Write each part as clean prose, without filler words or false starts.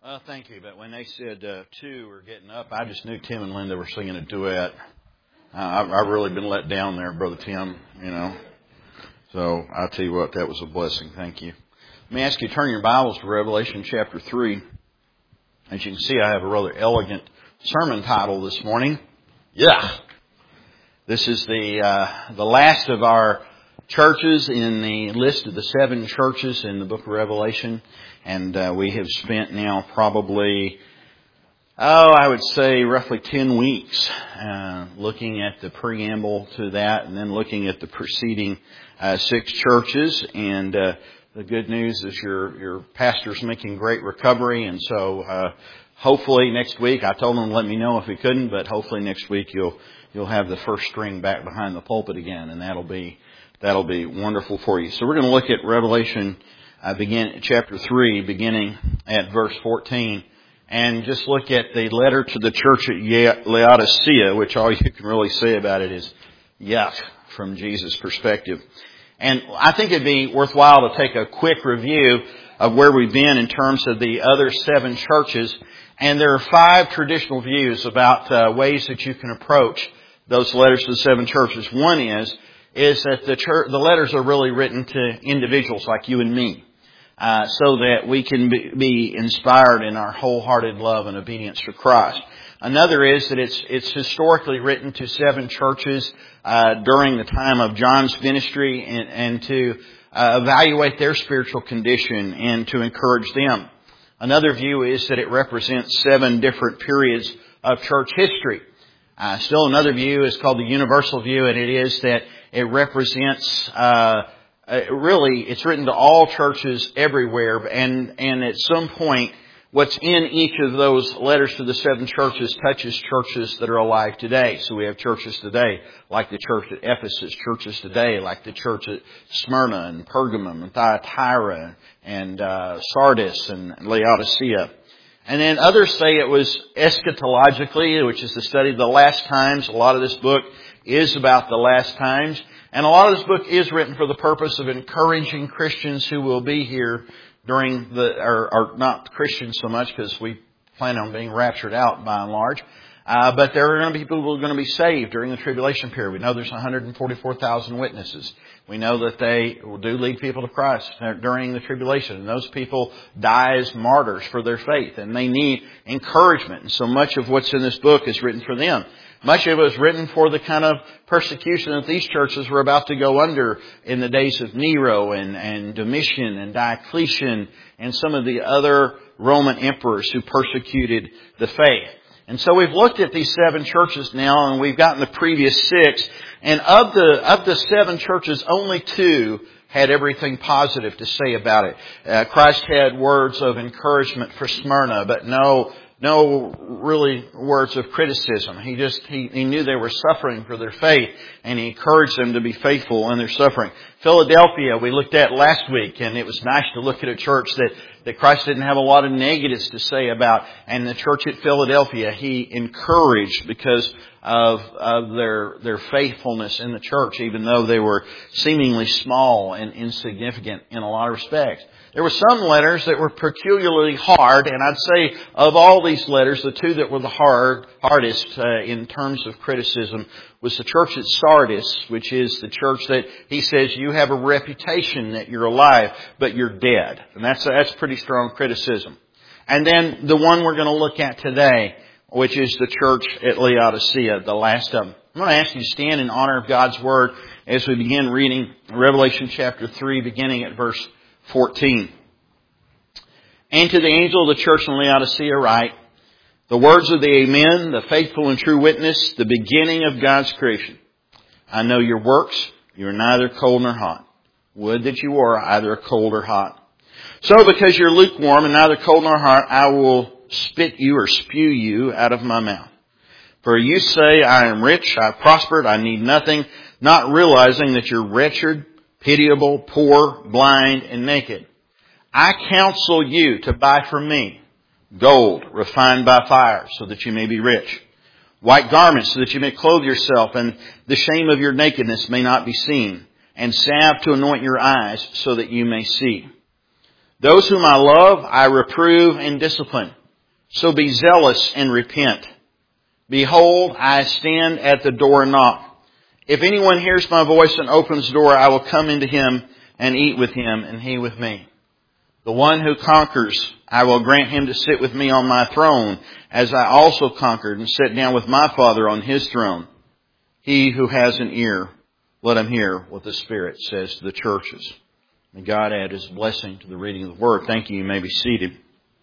Thank you. But when they said two were getting up, I just knew Tim and Linda were singing a duet. I've really been let down there, Brother Tim, So I'll tell you what, that was a blessing. Thank you. Let me ask you to turn your Bibles to Revelation chapter 3. As you can see, I have a rather elegant sermon title this morning. Yeah. This is the last of our churches in the list of the 7 churches in the book of Revelation. And we have spent now probably, I would say roughly 10 weeks looking at the preamble to that and then looking at the preceding 6 churches. And the good news is your pastor's making great recovery. And so hopefully next week, I told him to let me know if he couldn't, but hopefully next week you'll have the first string back behind the pulpit again, and that'll be wonderful for you. So we're going to look at Revelation chapter 3, beginning at verse 14, and just look at the letter to the church at Laodicea, which all you can really say about it is yuck from Jesus' perspective. And I think it'd be worthwhile to take a quick review of where we've been in terms of the other 7 churches. And there are 5 traditional views about ways that you can approach those letters to the 7 churches. One is that the letters are really written to individuals like you and me, so that we can be inspired in our wholehearted love and obedience to Christ. Another is that it's historically written to 7 churches during the time of John's ministry and to evaluate their spiritual condition and to encourage them. Another view is that it represents 7 different periods of church history. Still another view is called the universal view, and it is that it represents, really, it's written to all churches everywhere, and at some point, what's in each of those letters to the 7 churches touches churches that are alive today. So we have churches today, like the church at Ephesus, churches today, like the church at Smyrna and Pergamum and Thyatira and Sardis and Laodicea. And then others say it was eschatologically, which is the study of the last times. A lot of this book is about the last times. And a lot of this book is written for the purpose of encouraging Christians who will be here during or not Christians so much because we plan on being raptured out by and large. But there are going to be people who are going to be saved during the tribulation period. We know there's 144,000 witnesses. We know that they do lead people to Christ during the tribulation. And those people die as martyrs for their faith. And they need encouragement. And so much of what's in this book is written for them. Much of it was written for the kind of persecution that these churches were about to go under in the days of Nero and Domitian and Diocletian and some of the other Roman emperors who persecuted the faith. And so we've looked at these 7 churches now, and we've gotten the previous 6. And of the 7 churches, only 2 had everything positive to say about it. Christ had words of encouragement for Smyrna, but no really words of criticism. He knew they were suffering for their faith, and he encouraged them to be faithful in their suffering. Philadelphia we looked at last week, and it was nice to look at a church that Christ didn't have a lot of negatives to say about. And the church at Philadelphia, he encouraged because of their faithfulness in the church, even though they were seemingly small and insignificant in a lot of respects. There were some letters that were peculiarly hard, and I'd say of all these letters, the 2 that were the hardest in terms of criticism was the church at Sardis, which is the church that he says you have a reputation that you're alive, but you're dead. And that's pretty strong criticism. And then the one we're going to look at today, which is the church at Laodicea, the last of them. I'm going to ask you to stand in honor of God's Word as we begin reading Revelation chapter 3, beginning at verse 14. And to the angel of the church in Laodicea write, the words of the Amen, the faithful and true witness, the beginning of God's creation. I know your works. You are neither cold nor hot. Would that you were either cold or hot. So because you're lukewarm and neither cold nor hot, I will spit you or spew you out of my mouth. For you say, I am rich, I have prospered, I need nothing, not realizing that you're wretched, pitiable, poor, blind, and naked. I counsel you to buy from me gold refined by fire so that you may be rich, white garments so that you may clothe yourself and the shame of your nakedness may not be seen, and salve to anoint your eyes so that you may see. Those whom I love, I reprove and discipline. So be zealous and repent. Behold, I stand at the door and knock. If anyone hears my voice and opens the door, I will come into him and eat with him and he with me. The one who conquers, I will grant him to sit with me on my throne, as I also conquered and sat down with my Father on his throne. He who has an ear, let him hear what the Spirit says to the churches. May God add His blessing to the reading of the Word. Thank you. You may be seated.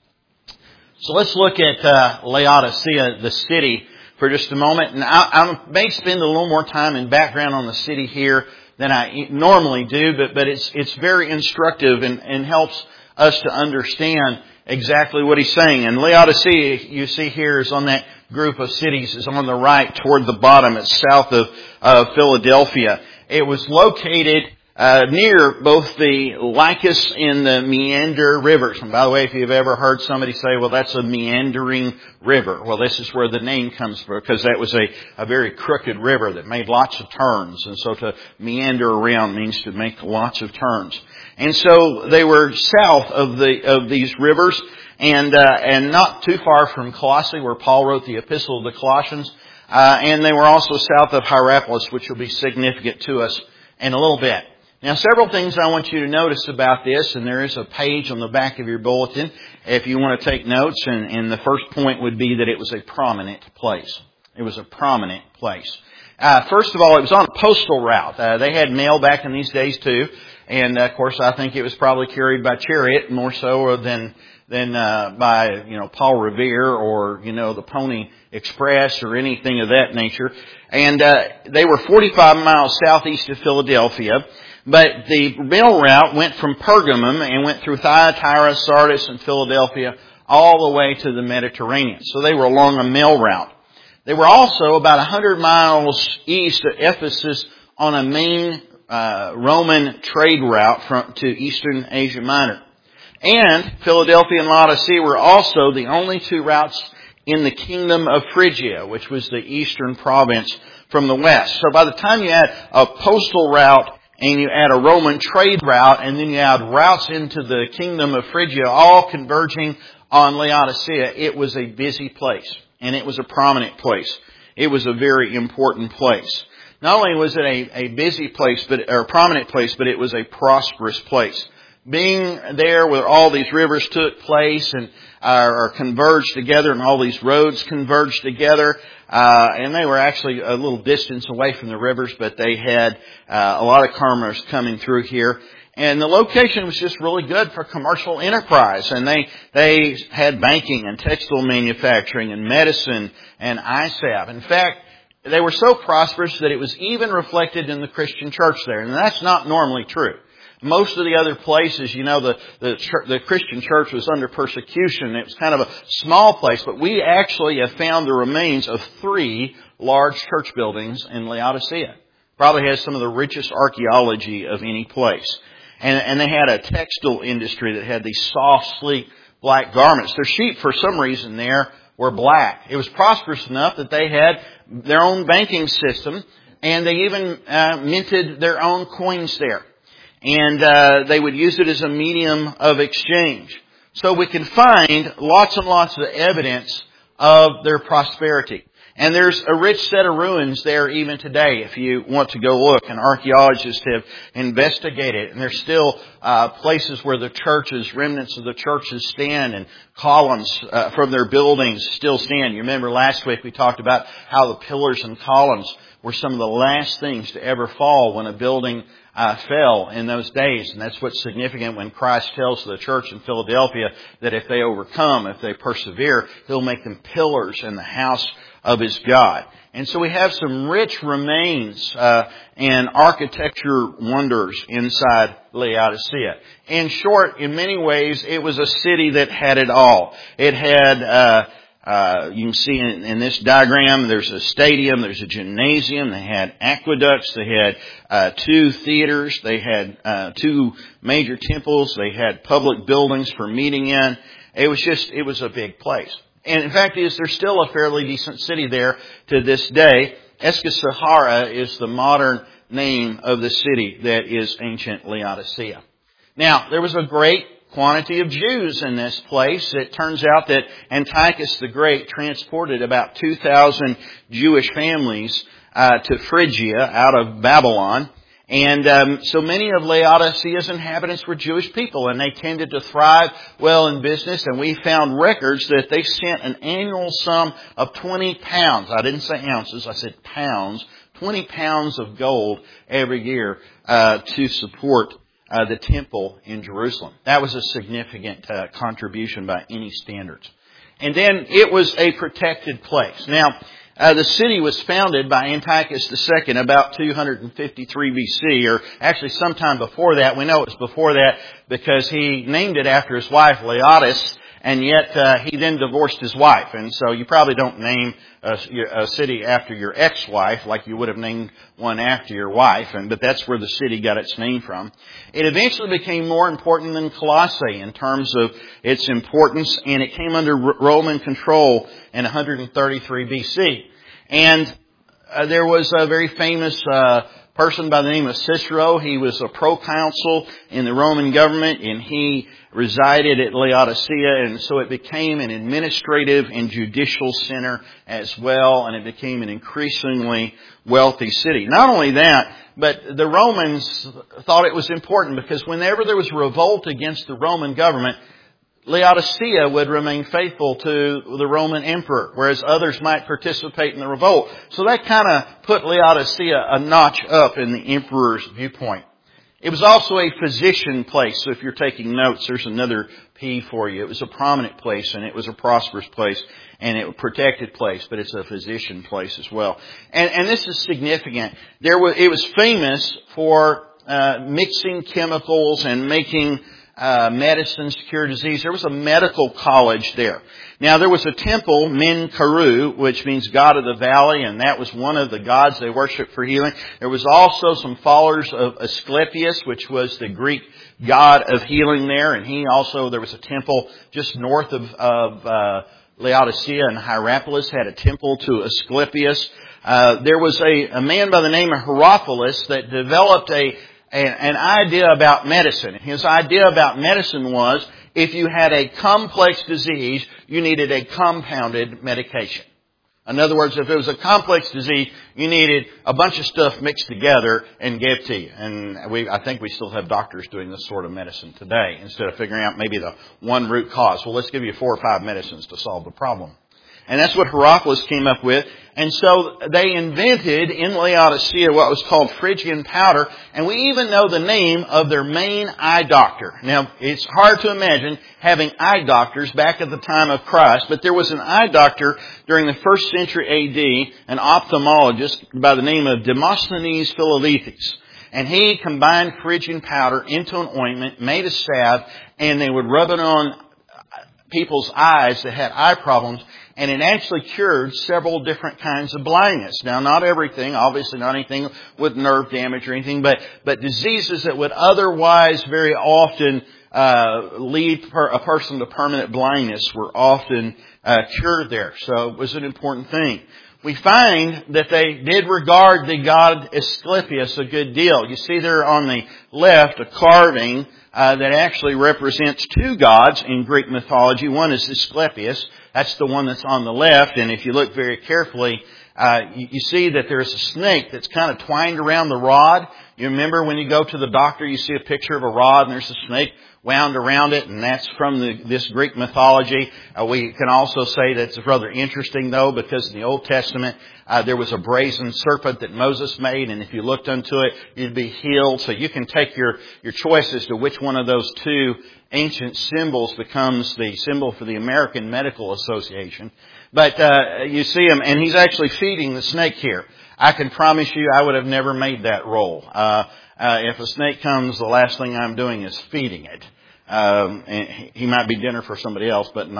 So let's look at Laodicea, the city, for just a moment. And I may spend a little more time in background on the city here than I normally do, but it's very instructive and helps us to understand exactly what he's saying. And Laodicea, you see here, is on that group of cities, is on the right toward the bottom. It's south of Philadelphia. It was located near both the Lycus and the Meander rivers. And by the way, if you've ever heard somebody say, well, that's a meandering river. Well, this is where the name comes from, because that was a very crooked river that made lots of turns. And so to meander around means to make lots of turns. And so they were south of these rivers and not too far from Colossae, where Paul wrote the epistle of the Colossians. And they were also south of Hierapolis, which will be significant to us in a little bit. Now, several things I want you to notice about this, and there is a page on the back of your bulletin if you want to take notes, and the first point would be that it was a prominent place. It was a prominent place. First of all, it was on a postal route. They had mail back in these days too, and of course I think it was probably carried by chariot more so than by, Paul Revere or, the Pony Express or anything of that nature. And they were 45 miles southeast of Philadelphia. But the mail route went from Pergamum and went through Thyatira, Sardis, and Philadelphia all the way to the Mediterranean. So they were along a mail route. They were also about 100 miles east of Ephesus on a main Roman trade route to Eastern Asia Minor. And Philadelphia and Laodicea were also the only two routes in the kingdom of Phrygia, which was the eastern province from the west. So by the time you add a postal route and you add a Roman trade route, and then you add routes into the kingdom of Phrygia, all converging on Laodicea, it was a busy place. And it was a prominent place. It was a very important place. Not only was it a busy place, or a prominent place, but it was a prosperous place. Being there where all these rivers took place and are converged together, and all these roads converged together, and they were actually a little distance away from the rivers, but they had a lot of commerce coming through here. And the location was just really good for commercial enterprise. And they had banking and textile manufacturing and medicine and ISAP. In fact, they were so prosperous that it was even reflected in the Christian church there. And that's not normally true. Most of the other places, the Christian church was under persecution. It was kind of a small place, but we actually have found the remains of 3 large church buildings in Laodicea. Probably has some of the richest archaeology of any place. And they had a textile industry that had these soft, sleek, black garments. Their sheep, for some reason there, were black. It was prosperous enough that they had their own banking system, and they even minted their own coins there. And they would use it as a medium of exchange. So we can find lots and lots of evidence of their prosperity. And there's a rich set of ruins there even today if you want to go look. And archaeologists have investigated. And there's still places where the churches, remnants of the churches stand, and columns from their buildings still stand. You remember last week we talked about how the pillars and columns were some of the last things to ever fall when a building fell in those days. And that's what's significant when Christ tells the church in Philadelphia that if they overcome, if they persevere, He'll make them pillars in the house of His God. And so we have some rich remains and architecture wonders inside Laodicea. In short, in many ways, it was a city that had it all. It had you can see in this diagram, there's a stadium, there's a gymnasium, they had aqueducts, they had 2 theaters, they had 2 major temples, they had public buildings for meeting in. It was a big place. And in fact, there's still a fairly decent city there to this day. Eskisehara is the modern name of the city that is ancient Laodicea. Now, there was a great quantity of Jews in this place. It turns out that Antiochus the Great transported about 2,000 Jewish families to Phrygia out of Babylon. And so many of Laodicea's inhabitants were Jewish people, and they tended to thrive well in business. And we found records that they sent an annual sum of 20 pounds. I didn't say ounces, I said pounds. 20 pounds of gold every year to support the temple in Jerusalem. That was a significant contribution by any standards. And then it was a protected place. Now, the city was founded by Antiochus II about 253 BC, or actually sometime before that. We know it was before that because he named it after his wife, Laodice, and yet he then divorced his wife. And so you probably don't name a city after your ex-wife like you would have named one after your wife, but that's where the city got its name from. It eventually became more important than Colossae in terms of its importance, and it came under Roman control in 133 BC. And there was a very famous person by the name of Cicero. He was a proconsul in the Roman government, and he resided at Laodicea, and so it became an administrative and judicial center as well, and it became an increasingly wealthy city. Not only that, but the Romans thought it was important because whenever there was a revolt against the Roman government, Laodicea would remain faithful to the Roman emperor, whereas others might participate in the revolt. So that kind of put Laodicea a notch up in the emperor's viewpoint. It was also a physician place. So if you're taking notes, there's another P for you. It was a prominent place, and it was a prosperous place, and it was a protected place, but it's a physician place as well. And this is significant. It was famous for mixing chemicals and making medicines to cure disease. There was a medical college there. Now, there was a temple, Min-Karu, which means God of the Valley, and that was one of the gods they worshiped for healing. There was also some followers of Asclepius, which was the Greek god of healing there, and there was a temple just north of Laodicea, and Hierapolis had a temple to Asclepius. There was a man by the name of Herophilus that developed an idea about medicine. His idea about medicine was if you had a complex disease, you needed a compounded medication. In other words, if it was a complex disease, you needed a bunch of stuff mixed together and gave to you. And I think we still have doctors doing this sort of medicine today instead of figuring out maybe the one root cause. Well, let's give you 4 or 5 medicines to solve the problem. And that's what Herophilus came up with. And so they invented in Laodicea what was called Phrygian powder. And we even know the name of their main eye doctor. Now, it's hard to imagine having eye doctors back at the time of Christ. But there was an eye doctor during the 1st century A.D., an ophthalmologist by the name of Demosthenes Philalethes. And he combined Phrygian powder into an ointment, made a salve, and they would rub it on people's eyes that had eye problems. And it actually cured several different kinds of blindness. Now, not everything, obviously not anything with nerve damage or anything, but diseases that would otherwise very often lead a person to permanent blindness were often cured there. So it was an important thing. We find that they did regard the god Asclepius a good deal. You see there on the left a carving that actually represents 2 gods in Greek mythology. One is Asclepius. That's the one that's on the left. And if you look very carefully, you see that there's a snake that's kind of twined around the rod. You remember when you go to the doctor, you see a picture of a rod and there's a snake wound around it, and that's from this Greek mythology. We can also say that it's rather interesting, though, because in the Old Testament, there was a brazen serpent that Moses made, and if you looked unto it, you'd be healed. So you can take your choice as to which one of those 2 ancient symbols becomes the symbol for the American Medical Association. But you see him, and he's actually feeding the snake here. I can promise you I would have never made that role. If a snake comes, the last thing I'm doing is feeding it. And he might be dinner for somebody else, but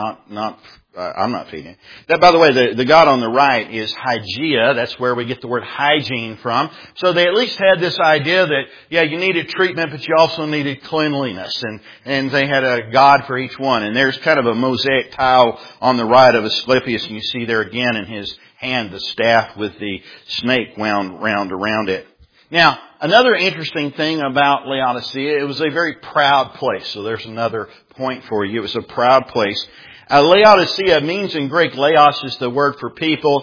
I'm not feeding it. That, by the way, the god on the right is Hygeia. That's where we get the word hygiene from. So they at least had this idea that, you needed treatment, but you also needed cleanliness. And they had a god for each one. And there's kind of a mosaic tile on the right of Asclepius, and you see there again in his hand the staff with the snake wound round around it. Now, another interesting thing about Laodicea, it was a very proud place. So there's another point for you. It was a proud place. Laodicea means in Greek, laos is the word for people,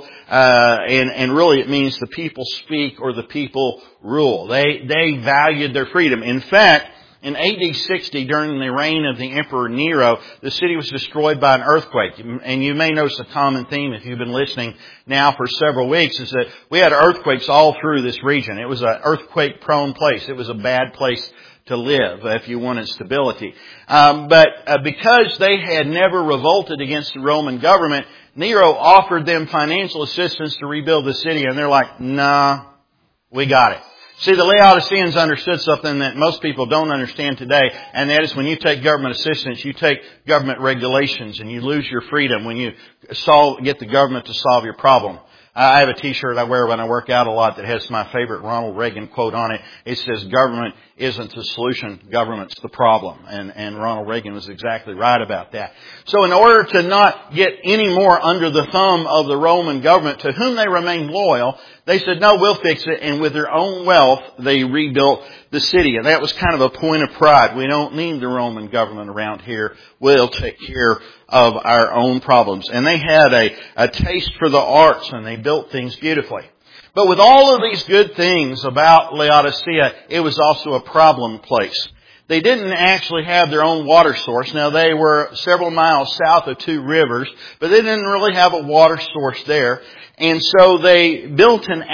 and really it means the people speak or the people rule. They valued their freedom. In fact, in AD 60, during the reign of the Emperor Nero, the city was destroyed by an earthquake. And you may notice a common theme if you've been listening now for several weeks, is that we had earthquakes all through this region. It was an earthquake-prone place. It was a bad place to live if you wanted stability. But because they had never revolted against the Roman government, Nero offered them financial assistance to rebuild the city. And they're like, nah, we got it. See, the Laodiceans understood something that most people don't understand today, and that is when you take government assistance, you take government regulations, and you lose your freedom when you get the government to solve your problem. I have a t-shirt I wear when I work out a lot that has my favorite Ronald Reagan quote on it. It says, government isn't the solution, government's the problem. And Ronald Reagan was exactly right about that. So in order to not get any more under the thumb of the Roman government, to whom they remained loyal, they said, no, we'll fix it. And with their own wealth, they rebuilt the city. And that was kind of a point of pride. We don't need the Roman government around here. We'll take care of our own problems. And they had a taste for the arts, and they built things beautifully. But with all of these good things about Laodicea, it was also a problem place. They didn't actually have their own water source. Now, they were several miles south of two rivers, but they didn't really have a water source there. And so they built an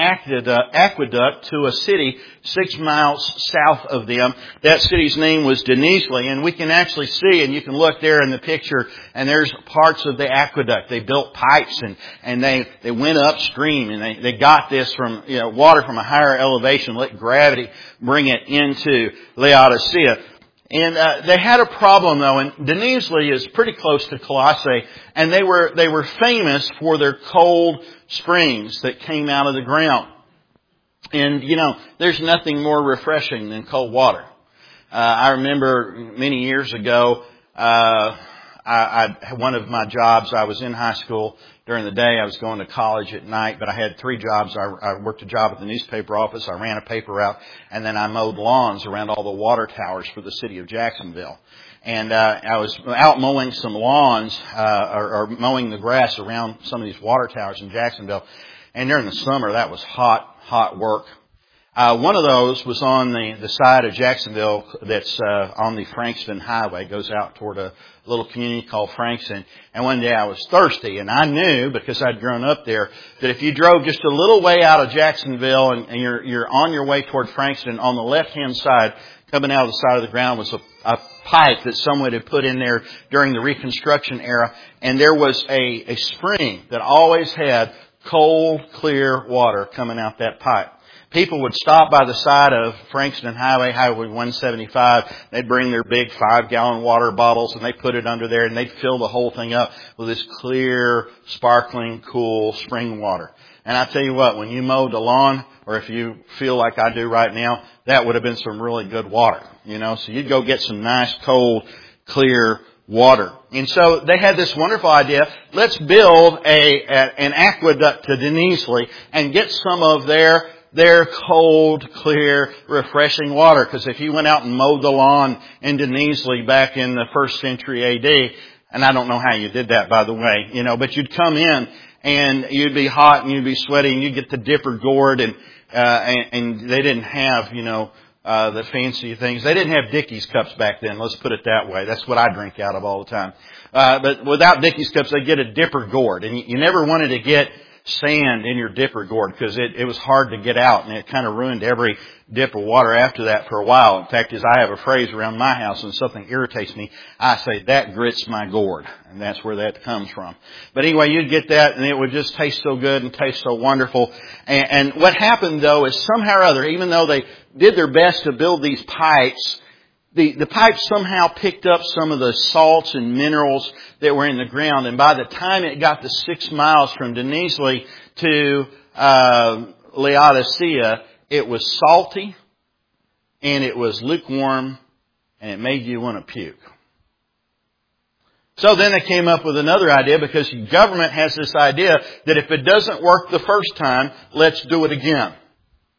aqueduct to a city 6 miles south of them. That city's name was Denizli, and we can actually see, and you can look there in the picture, and there's parts of the aqueduct. They built pipes, and they went upstream, and they got this from, water from a higher elevation, let gravity bring it into Laodicea. And they had a problem though, and Denizli is pretty close to Colossae, and they were famous for their cold springs that came out of the ground. And there's nothing more refreshing than cold water. I remember many years ago, one of my jobs, I was in high school during the day. I was going to college at night, but I had 3 jobs. I worked a job at the newspaper office. I ran a paper route, and then I mowed lawns around all the water towers for the city of Jacksonville. And I was out mowing some lawns, or mowing the grass around some of these water towers in Jacksonville. And during the summer, that was hot work. One of those was on the side of Jacksonville that's on the Frankston Highway. It goes out toward a little community called Frankston. And one day I was thirsty, and I knew, because I'd grown up there, that if you drove just a little way out of Jacksonville and you're on your way toward Frankston, on the left-hand side, coming out of the side of the ground, was a pipe that someone had put in there during the Reconstruction era. And there was a spring that always had cold, clear water coming out that pipe. People would stop by the side of Frankston Highway 175. They'd bring their big 5-gallon water bottles, and they'd put it under there, and they'd fill the whole thing up with this clear, sparkling, cool spring water. And I tell you what, when you mowed the lawn, or if you feel like I do right now, that would have been some really good water. So you'd go get some nice, cold, clear water. And so they had this wonderful idea. Let's build an aqueduct to Denizli and get some of their cold, clear, refreshing water. Because if you went out and mowed the lawn in Denizli back in the 1st century AD, and I don't know how you did that, by the way, but you'd come in and you'd be hot and you'd be sweaty and you'd get the dipper gourd, and they didn't have, the fancy things. They didn't have Dickies cups back then. Let's put it that way. That's what I drink out of all the time. But without Dickies cups, they get a dipper gourd, and you never wanted to get sand in your dipper gourd because it was hard to get out, and it kind of ruined every dip of water after that for a while. In fact, as I have a phrase around my house when something irritates me, I say, that grits my gourd. And that's where that comes from. But anyway, you'd get that, and it would just taste so good and taste so wonderful. And what happened, though, is somehow or other, even though they did their best to build these pipes, the pipes somehow picked up some of the salts and minerals that were in the ground. And by the time it got to 6 miles from Denizli to Laodicea, it was salty, and it was lukewarm, and it made you want to puke. So then they came up with another idea, because the government has this idea that if it doesn't work the first time, let's do it again.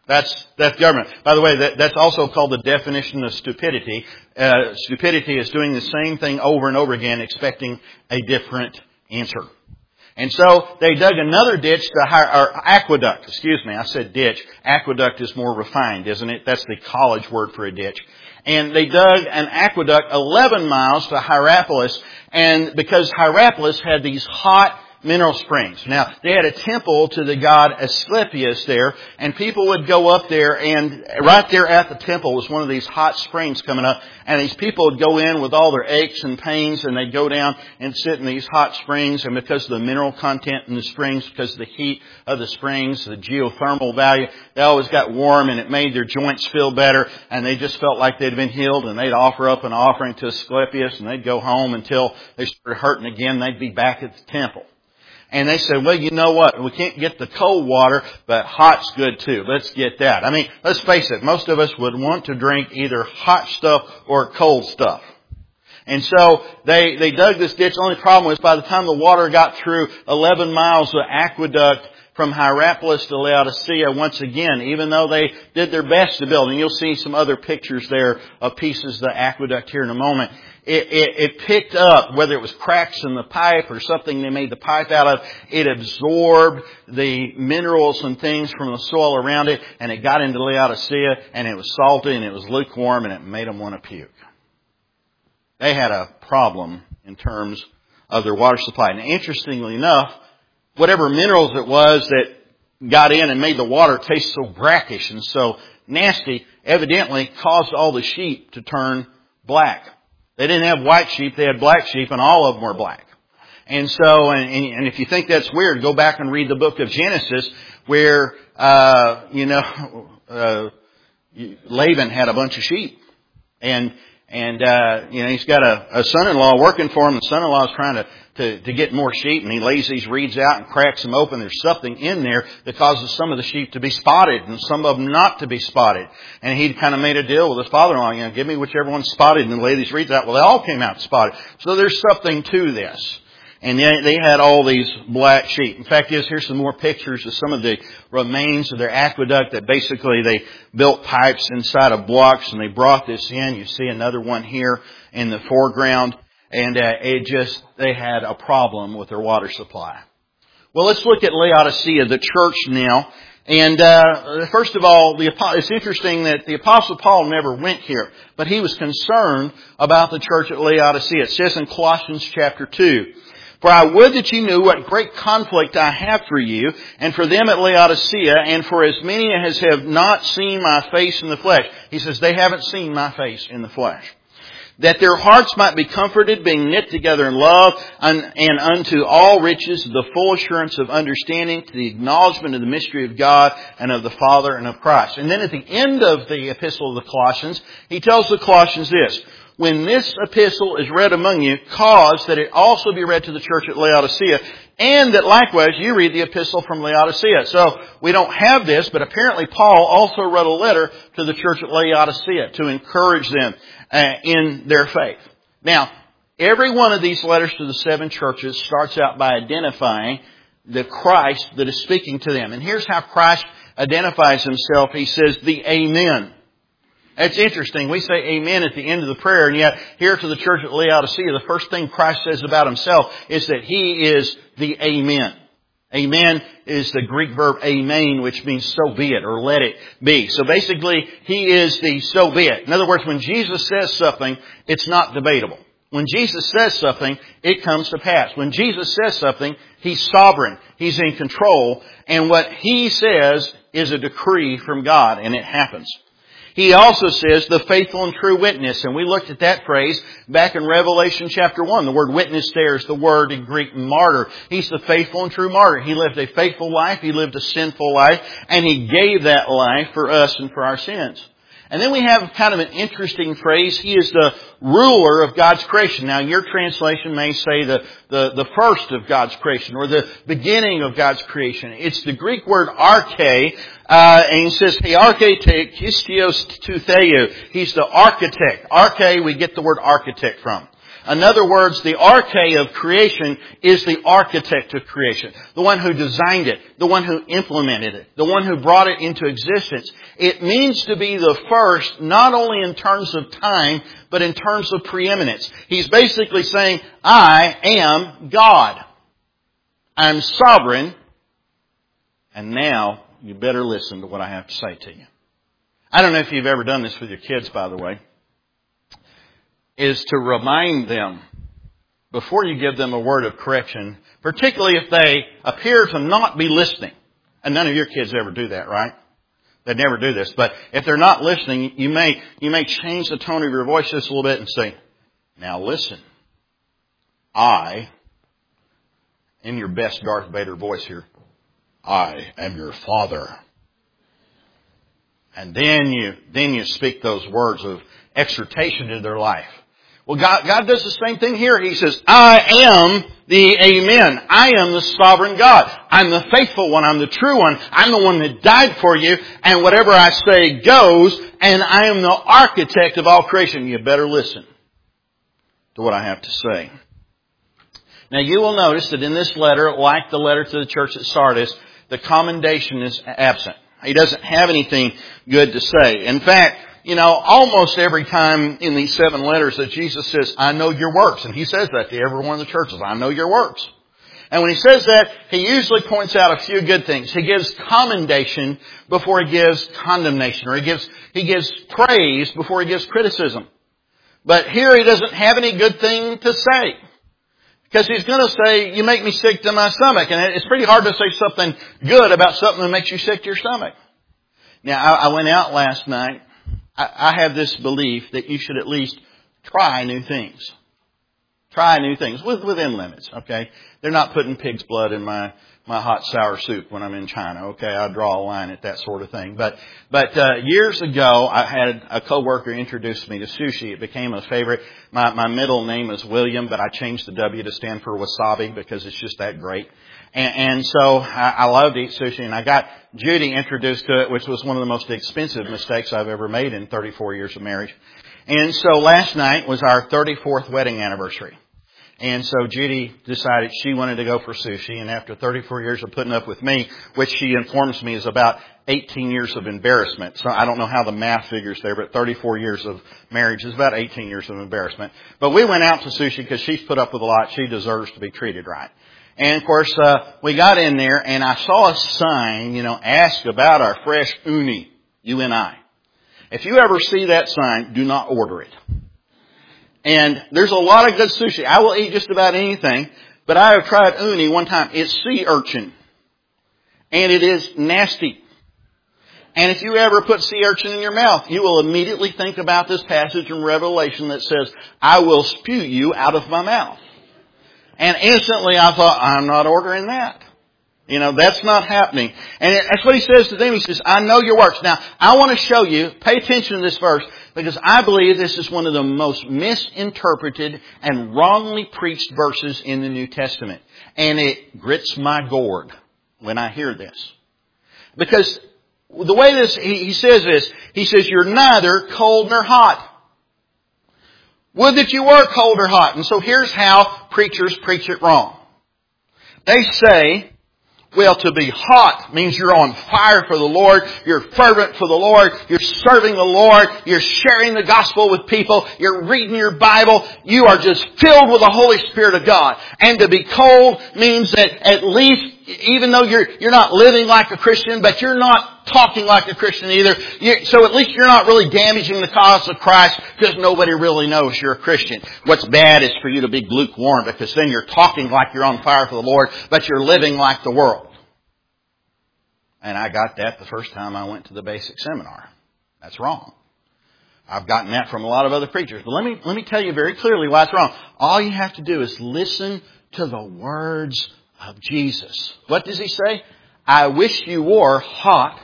That's government. By the way, that's also called the definition of stupidity. Stupidity is doing the same thing over and over again, expecting a different answer. And so they dug another ditch or aqueduct. Excuse me, I said ditch. Aqueduct is more refined, isn't it? That's the college word for a ditch. And they dug an aqueduct 11 miles to Hierapolis, and because Hierapolis had these hot mineral springs. Now, they had a temple to the god Asclepius there, and people would go up there, and right there at the temple was one of these hot springs coming up, and these people would go in with all their aches and pains, and they'd go down and sit in these hot springs, and because of the mineral content in the springs, because of the heat of the springs, the geothermal value, they always got warm, and it made their joints feel better, and they just felt like they'd been healed, and they'd offer up an offering to Asclepius, and they'd go home until they started hurting again. They'd be back at the temple. And they said, well, you know what? We can't get the cold water, but hot's good too. Let's get that. I mean, let's face it. Most of us would want to drink either hot stuff or cold stuff. And so they dug this ditch. The only problem was by the time the water got through 11 miles of aqueduct from Hierapolis to Laodicea, once again, even though they did their best to build, and you'll see some other pictures there of pieces of the aqueduct here in a moment, it picked up, whether it was cracks in the pipe or something they made the pipe out of, it absorbed the minerals and things from the soil around it, and it got into Laodicea, and it was salty, and it was lukewarm, and it made them want to puke. They had a problem in terms of their water supply. And interestingly enough, whatever minerals it was that got in and made the water taste so brackish and so nasty, evidently caused all the sheep to turn black. They didn't have white sheep, they had black sheep, and all of them were black. And so, and if you think that's weird, go back and read the book of Genesis, where, Laban had a bunch of sheep. And he's got a son-in-law working for him. The son-in-law is trying to get more sheep, and he lays these reeds out and cracks them open. There's something in there that causes some of the sheep to be spotted and some of them not to be spotted. And he kind of made a deal with his father-in-law, give me whichever one's spotted and lay these reeds out. Well, they all came out spotted. So there's something to this. And they had all these black sheep. In fact, here's some more pictures of some of the remains of their aqueduct that basically they built pipes inside of blocks and they brought this in. You see another one here in the foreground. And they had a problem with their water supply. Well, let's look at Laodicea, the church now. And first of all, it's interesting that the Apostle Paul never went here, but he was concerned about the church at Laodicea. It says in Colossians chapter 2, "For I would that you knew what great conflict I have for you, and for them at Laodicea, and for as many as have not seen my face in the flesh." He says, they haven't seen my face in the flesh. "That their hearts might be comforted, being knit together in love, and unto all riches of the full assurance of understanding, to the acknowledgement of the mystery of God, and of the Father, and of Christ." And then at the end of the epistle of the Colossians, he tells the Colossians this, "When this epistle is read among you, cause that it also be read to the church at Laodicea, and that likewise you read the epistle from Laodicea." So we don't have this, but apparently Paul also wrote a letter to the church at Laodicea to encourage them in their faith. Now, every one of these letters to the 7 churches starts out by identifying the Christ that is speaking to them. And here's how Christ identifies himself. He says, the Amen. It's interesting. We say amen at the end of the prayer, and yet here to the church at Laodicea, the first thing Christ says about himself is that he is the Amen. Amen is the Greek verb amen, which means so be it, or let it be. So basically, he is the so be it. In other words, when Jesus says something, it's not debatable. When Jesus says something, it comes to pass. When Jesus says something, he's sovereign. He's in control. And what he says is a decree from God, and it happens. He also says the faithful and true witness. And we looked at that phrase back in Revelation chapter 1. The word witness there is the word in Greek martyr. He's the faithful and true martyr. He lived a faithful life. He lived a sinful life. And he gave that life for us and for our sins. And then we have kind of an interesting phrase. He is the ruler of God's creation. Now, your translation may say the first of God's creation, or the beginning of God's creation. It's the Greek word arche, and he says, "He arche te kistios tou theou." He's the architect. Arche, we get the word architect from. In other words, the arche of creation is the architect of creation. The one who designed it. The one who implemented it. The one who brought it into existence. It means to be the first, not only in terms of time, but in terms of preeminence. He's basically saying, I am God. I'm sovereign. And now, you better listen to what I have to say to you. I don't know if you've ever done this with your kids, by the way, is to remind them before you give them a word of correction, particularly if they appear to not be listening. And none of your kids ever do that, right? They never do this. But if they're not listening, you may change the tone of your voice just a little bit and say, now listen, I, in your best Darth Vader voice here, I am your father. And then you speak those words of exhortation into their life. Well, God does the same thing here. He says, I am the Amen. I am the sovereign God. I'm the faithful one. I'm the true one. I'm the one that died for you. And whatever I say goes. And I am the architect of all creation. You better listen to what I have to say. Now you will notice that in this letter, like the letter to the church at Sardis, the commendation is absent. He doesn't have anything good to say. In fact, almost every time in these 7 letters that Jesus says, I know your works. And He says that to every one of the churches. I know your works. And when He says that, He usually points out a few good things. He gives commendation before He gives condemnation. Or He gives praise before He gives criticism. But here He doesn't have any good thing to say. Because He's going to say, you make me sick to my stomach. And it's pretty hard to say something good about something that makes you sick to your stomach. Now, I went out last night. I have this belief that you should at least try new things. Try new things within limits, okay? They're not putting pig's blood in my hot sour soup when I'm in China, okay? I draw a line at that sort of thing. But years ago, I had a coworker introduce me to sushi. It became a favorite. My middle name is William, but I changed the W to stand for wasabi because it's just that great. And so I love to eat sushi, and I got Judy introduced to it, which was one of the most expensive mistakes I've ever made in 34 years of marriage. And so last night was our 34th wedding anniversary. And so Judy decided she wanted to go for sushi, and after 34 years of putting up with me, which she informs me is about 18 years of embarrassment. So I don't know how the math figures there, but 34 years of marriage is about 18 years of embarrassment. But we went out to sushi because she's put up with a lot. She deserves to be treated right. And of course, we got in there and I saw a sign, ask about our fresh uni, U-N-I. If you ever see that sign, do not order it. And there's a lot of good sushi. I will eat just about anything, but I have tried uni one time. It's sea urchin. And it is nasty. And if you ever put sea urchin in your mouth, you will immediately think about this passage in Revelation that says, I will spew you out of my mouth. And instantly I thought, I'm not ordering that. That's not happening. And that's what He says to them. He says, I know your works. Now, I want to show you, pay attention to this verse, because I believe this is one of the most misinterpreted and wrongly preached verses in the New Testament. And it grits my gourd when I hear this. Because the way he says this, he says, you're neither cold nor hot. Would that you were cold or hot. And so here's how preachers preach it wrong. They say, well, to be hot means you're on fire for the Lord, you're fervent for the Lord, you're serving the Lord, you're sharing the gospel with people, you're reading your Bible, you are just filled with the Holy Spirit of God. And to be cold means that at least, even though you're not living like a Christian, but you're not talking like a Christian either, so at least you're not really damaging the cause of Christ because nobody really knows you're a Christian. What's bad is for you to be lukewarm because then you're talking like you're on fire for the Lord, but you're living like the world. And I got that the first time I went to the basic seminar. That's wrong. I've gotten that from a lot of other preachers. But let me tell you very clearly why it's wrong. All you have to do is listen to the words of Jesus. What does He say? I wish you were hot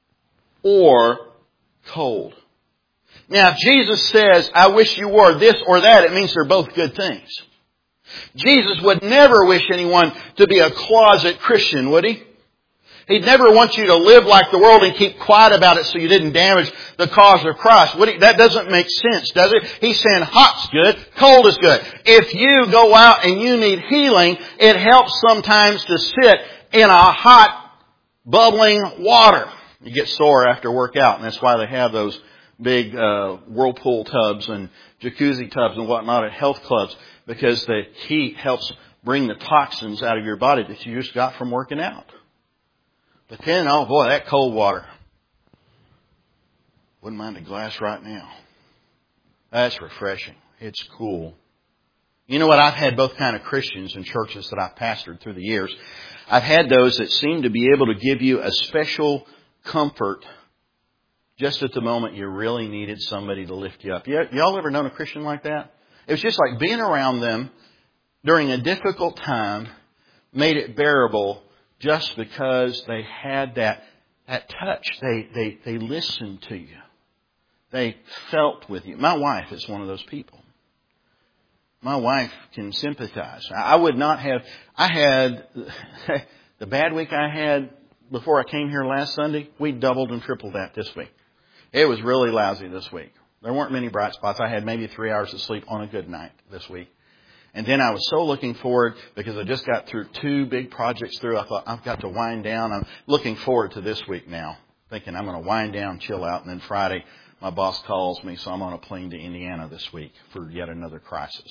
or cold. Now, if Jesus says, I wish you were this or that, it means they're both good things. Jesus would never wish anyone to be a closet Christian, would He? He'd never want you to live like the world and keep quiet about it so you didn't damage the cause of Christ. That doesn't make sense, does it? He's saying hot's good, cold is good. If you go out and you need healing, it helps sometimes to sit in a hot, bubbling water. You get sore after workout, and that's why they have those big whirlpool tubs and jacuzzi tubs and whatnot at health clubs, because the heat helps bring the toxins out of your body that you just got from working out. But then, oh boy, that cold water. Wouldn't mind a glass right now. That's refreshing. It's cool. You know what? I've had both kind of Christians in churches that I've pastored through the years. I've had those that seem to be able to give you a special comfort just at the moment you really needed somebody to lift you up. Y'all ever known a Christian like that? It was just like being around them during a difficult time made it bearable just because they had that touch. They listened to you. They felt with you. My wife is one of those people. My wife can sympathize. I had the bad week I had before I came here last Sunday, we doubled and tripled that this week. It was really lousy this week. There weren't many bright spots. I had maybe 3 hours of sleep on a good night this week. And then I was so looking forward, because I just got through 2 big projects through. I thought, I've got to wind down. I'm looking forward to this week now, thinking I'm going to wind down, chill out, and then Friday my boss calls me, so I'm on a plane to Indiana this week for yet another crisis.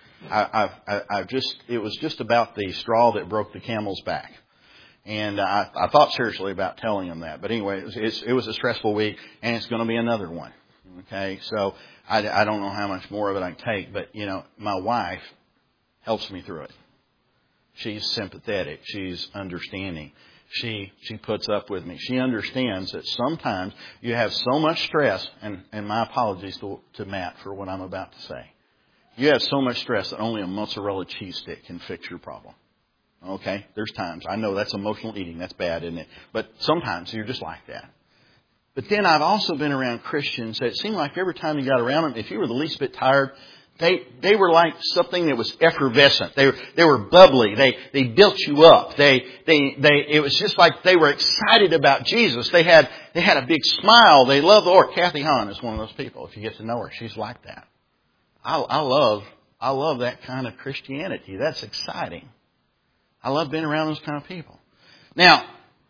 It was just about the straw that broke the camel's back. And I thought seriously about telling him that. But anyway, it was a stressful week, and it's going to be another one. Okay, so I don't know how much more of it I can take, but, you know, my wife helps me through it. She's sympathetic. She's understanding. She puts up with me. She understands that sometimes you have so much stress, and my apologies to Matt for what I'm about to say. You have so much stress that only a mozzarella cheese stick can fix your problem. Okay? There's times. I know that's emotional eating. That's bad, isn't it? But sometimes you're just like that. But then I've also been around Christians that it seemed like every time you got around them, if you were the least bit tired, they were like something that was effervescent. They were bubbly. They built you up. It was just like they were excited about Jesus. They had a big smile. They loved the Lord. Kathy Hahn is one of those people. If you get to know her, she's like that. I love that kind of Christianity. That's exciting. I love being around those kind of people. Now,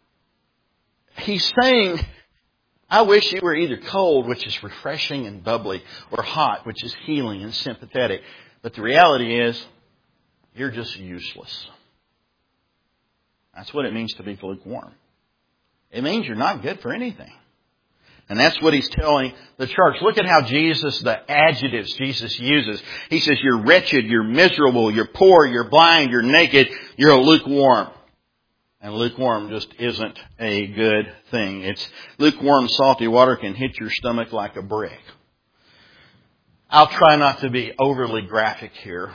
he's saying, I wish you were either cold, which is refreshing and bubbly, or hot, which is healing and sympathetic. But the reality is, you're just useless. That's what it means to be lukewarm. It means you're not good for anything. And that's what he's telling the church. Look at how the adjectives Jesus uses. He says, you're wretched, you're miserable, you're poor, you're blind, you're naked, you're lukewarm. And lukewarm just isn't a good thing. It's lukewarm, salty water can hit your stomach like a brick. I'll try not to be overly graphic here.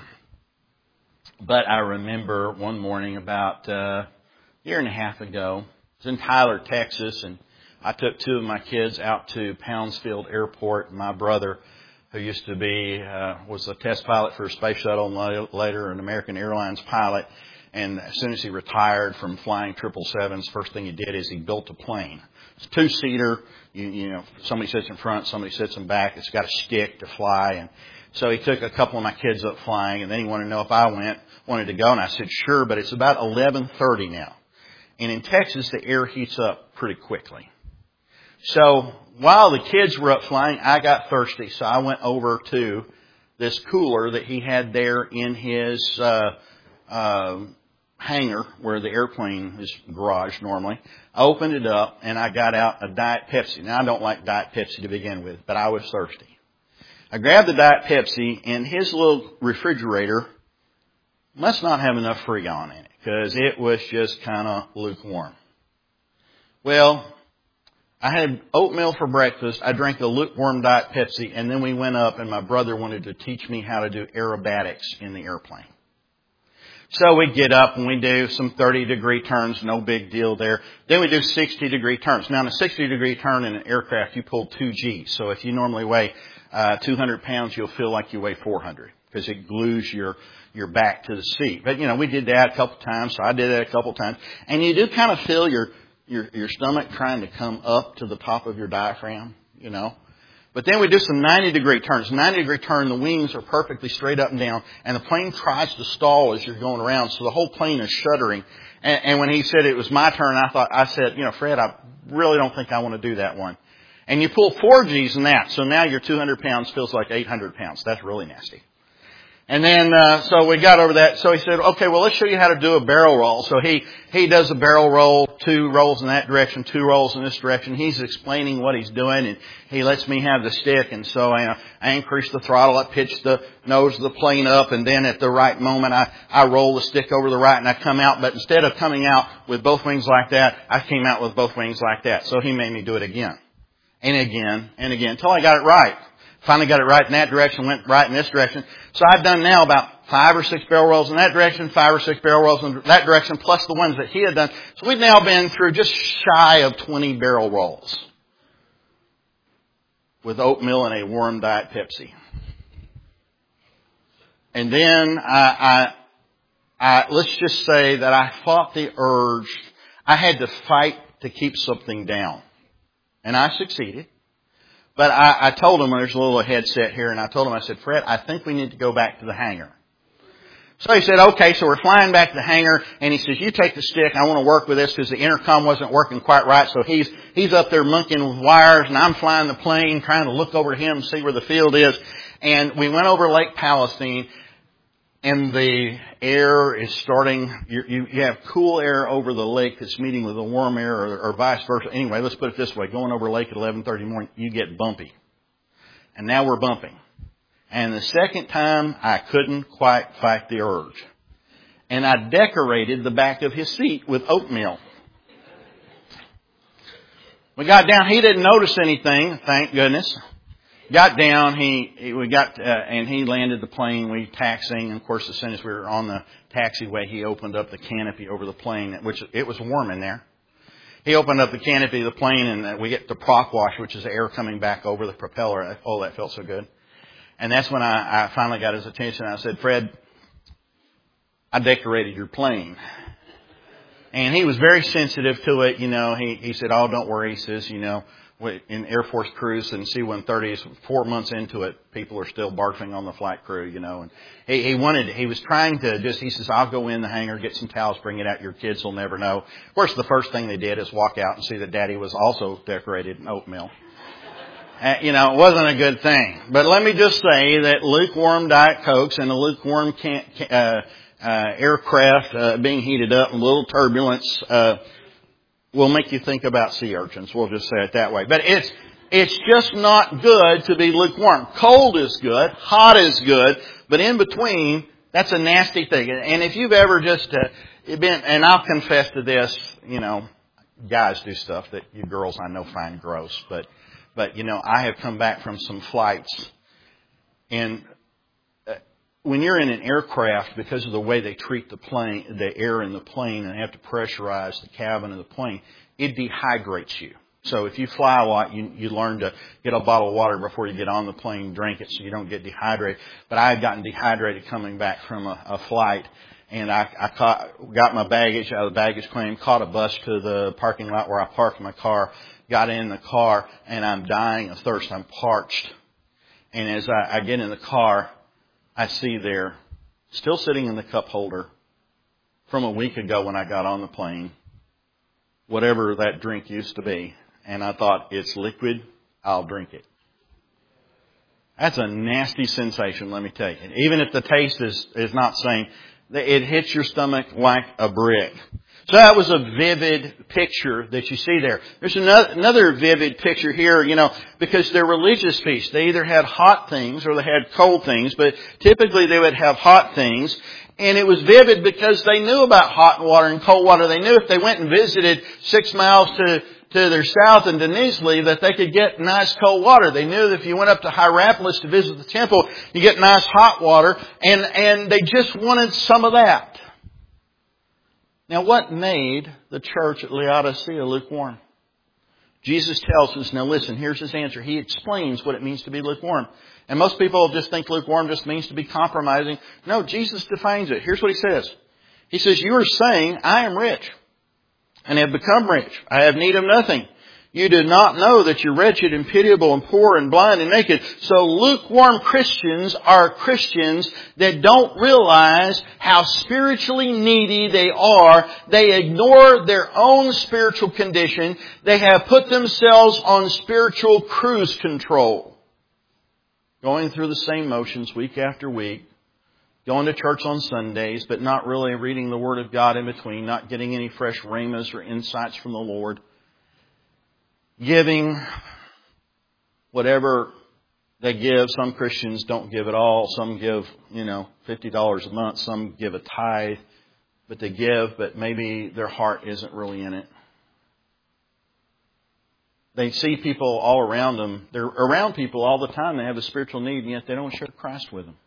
But I remember one morning about a year and a half ago, I was in Tyler, Texas, and I took 2 of my kids out to Poundsfield Airport. My brother, who used to be, was a test pilot for a space shuttle and later an American Airlines pilot. And as soon as he retired from flying 777s, first thing he did is he built a plane. It's a 2-seater. You know, somebody sits in front, somebody sits in back. It's got a stick to fly. And so he took a couple of my kids up flying, and then he wanted to know if I wanted to go. And I said, sure, but it's about 11:30 now. And in Texas, the air heats up pretty quickly. So while the kids were up flying, I got thirsty. So I went over to this cooler that he had there in his hangar where the airplane is garaged normally. I opened it up and I got out a Diet Pepsi. Now, I don't like Diet Pepsi to begin with, but I was thirsty. I grabbed the Diet Pepsi, and his little refrigerator must not have enough Freon in it because it was just kind of lukewarm. Well, I had oatmeal for breakfast. I drank a lukewarm Diet Pepsi, and then we went up, and my brother wanted to teach me how to do aerobatics in the airplane. So we get up and we do some 30-degree turns, no big deal there. Then we do 60-degree turns. Now, in a 60-degree turn in an aircraft, you pull 2 Gs. So if you normally weigh 200 pounds, you'll feel like you weigh 400 because it glues your back to the seat. But, you know, we did that a couple times, so I did that a couple times. And you do kind of feel your your stomach trying to come up to the top of your diaphragm, you know. But then we do some 90-degree turns. 90-degree turn, the wings are perfectly straight up and down, and the plane tries to stall as you're going around, so the whole plane is shuddering. And when he said it was my turn, I said, you know, Fred, I really don't think I want to do that one. And you pull 4 G's in that, so now your 200 pounds feels like 800 pounds. That's really nasty. And then, so we got over that. So he said, okay, well, let's show you how to do a barrel roll. So he does a barrel roll, 2 rolls in that direction, 2 rolls in this direction. He's explaining what he's doing, and he lets me have the stick. And so I increase the throttle, I pitch the nose of the plane up, and then at the right moment, I roll the stick over the right and I come out. But instead of coming out with both wings like that, I came out with both wings like that. So he made me do it again and again and again until I got it right. Finally got it right in that direction, went right in this direction. So I've done now about 5 or 6 barrel rolls in that direction, 5 or 6 barrel rolls in that direction, plus the ones that he had done. So we've now been through just shy of 20 barrel rolls with oatmeal and a warm Diet Pepsi. And then I let's just say that I fought the urge. I had to fight to keep something down. And I succeeded. But I told him, there's a little headset here, and I told him, I said, Fred, I think we need to go back to the hangar. So he said, okay, so we're flying back to the hangar, and he says, you take the stick, I want to work with this because the intercom wasn't working quite right, so he's up there monkeying with wires, and I'm flying the plane, trying to look over him and see where the field is. And we went over Lake Palestine, and the air is starting, you have cool air over the lake that's meeting with the warm air or vice versa. Anyway, let's put it this way. Going over lake at 11:30 in the morning, you get bumpy. And now we're bumping. And the second time, I couldn't quite fight the urge. And I decorated the back of his seat with oatmeal. We got down. He didn't notice anything, thank goodness. Got down, and he landed the plane, we taxiing, and of course as soon as we were on the taxiway, he opened up the canopy over the plane, which it was warm in there. He opened up the canopy of the plane, and we get the prop wash, which is air coming back over the propeller. Oh, that felt so good. And that's when I finally got his attention. I said, Fred, I decorated your plane. And he was very sensitive to it, you know. He said, oh, don't worry. He says, you know, in Air Force crews and C-130s, 4 months into it, people are still barfing on the flight crew, you know. And he was trying to he says, I'll go in the hangar, get some towels, bring it out. Your kids will never know. Of course, the first thing they did is walk out and see that Daddy was also decorated in oatmeal. You know, it wasn't a good thing. But let me just say that lukewarm Diet Cokes and a lukewarm aircraft being heated up and a little turbulence, will make you think about sea urchins. We'll just say it that way. But it's just not good to be lukewarm. Cold is good. Hot is good. But in between, that's a nasty thing. And if you've ever just been, and I'll confess to this, you know, guys do stuff that you girls I know find gross. But you know, I have come back from some flights, and when you're in an aircraft, because of the way they treat the air in the plane, and they have to pressurize the cabin of the plane, it dehydrates you. So if you fly a lot, you learn to get a bottle of water before you get on the plane, drink it so you don't get dehydrated. But I had gotten dehydrated coming back from a flight, and I got my baggage out of the baggage claim, caught a bus to the parking lot where I parked my car, got in the car, and I'm dying of thirst. I'm parched. And as I get in the car, I see there, still sitting in the cup holder from a week ago when I got on the plane, whatever that drink used to be. And I thought, it's liquid, I'll drink it. That's a nasty sensation, let me tell you. Even if the taste is not same, it hits your stomach like a brick. So that was a vivid picture that you see there. There's another vivid picture here, you know, because they're religious feasts. They either had hot things or they had cold things, but typically they would have hot things. And it was vivid because they knew about hot water and cold water. They knew if they went and visited 6 miles to their south in Denizli that they could get nice cold water. They knew that if you went up to Hierapolis to visit the temple, you get nice hot water. And they just wanted some of that. Now, what made the church at Laodicea lukewarm? Jesus tells us, now listen, here's his answer. He explains what it means to be lukewarm. And most people just think lukewarm just means to be compromising. No, Jesus defines it. Here's what he says. He says, you are saying, I am rich. and have become rich. I have need of nothing. You do not know that you're wretched and pitiable and poor and blind and naked. So lukewarm Christians are Christians that don't realize how spiritually needy they are. They ignore their own spiritual condition. They have put themselves on spiritual cruise control. Going through the same motions week after week. Going to church on Sundays, but not really reading the Word of God in between. Not getting any fresh rhemas or insights from the Lord. Giving whatever they give. Some Christians don't give at all. Some give, $50 a month. Some give a tithe. But they give, but maybe their heart isn't really in it. They see people all around them. They're around people all the time. They have a spiritual need, and yet they don't share Christ with them.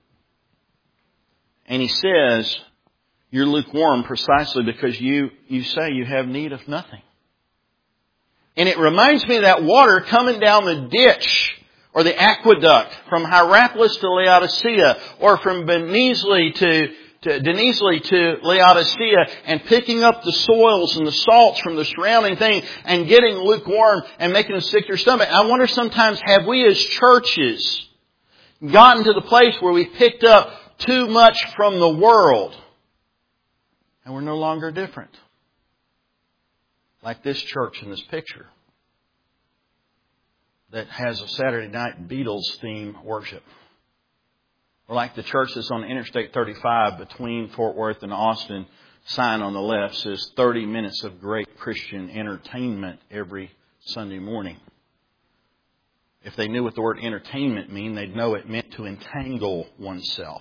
And he says, you're lukewarm precisely because you say you have need of nothing. And it reminds me of that water coming down the ditch or the aqueduct from Hierapolis to Laodicea or from Denizli to Laodicea and picking up the soils and the salts from the surrounding thing and getting lukewarm and making them sick to your stomach. I wonder sometimes, have we as churches gotten to the place where we've picked up too much from the world and we're no longer different? Like this church in this picture that has a Saturday night Beatles theme worship. Or like the church that's on Interstate 35 between Fort Worth and Austin, sign on the left says 30 minutes of great Christian entertainment every Sunday morning. If they knew what the word entertainment meant, they'd know it meant to entangle oneself.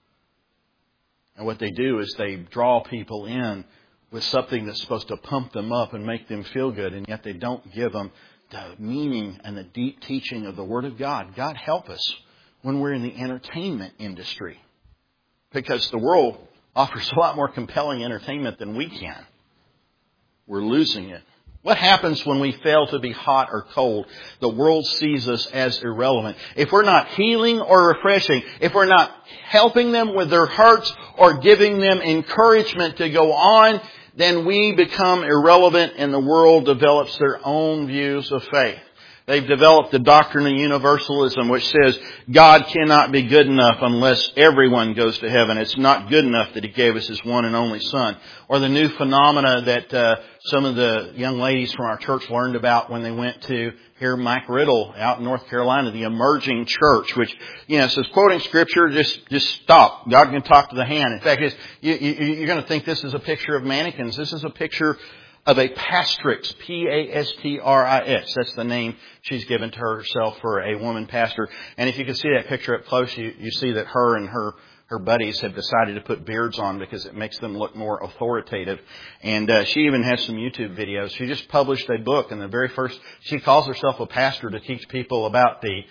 And what they do is they draw people in with something that's supposed to pump them up and make them feel good, and yet they don't give them the meaning and the deep teaching of the Word of God. God help us when we're in the entertainment industry, because the world offers a lot more compelling entertainment than we can. We're losing it. What happens when we fail to be hot or cold? The world sees us as irrelevant. If we're not healing or refreshing, if we're not helping them with their hurts or giving them encouragement to go on, then we become irrelevant and the world develops their own views of faith. They've developed the doctrine of universalism, which says God cannot be good enough unless everyone goes to heaven. It's not good enough that He gave us His one and only Son. Or the new phenomena that some of the young ladies from our church learned about when they went to hear Mike Riddle out in North Carolina, the emerging church, which, says quoting Scripture, just stop. God can talk to the hand. In fact, you're going to think this is a picture of mannequins. This is a picture of a pastrix, P-A-S-T-R-I-X. That's the name she's given to herself for a woman pastor. And if you can see that picture up close, you see that her and her buddies have decided to put beards on because it makes them look more authoritative. And she even has some YouTube videos. She just published a book, and she calls herself a pastor to teach people about the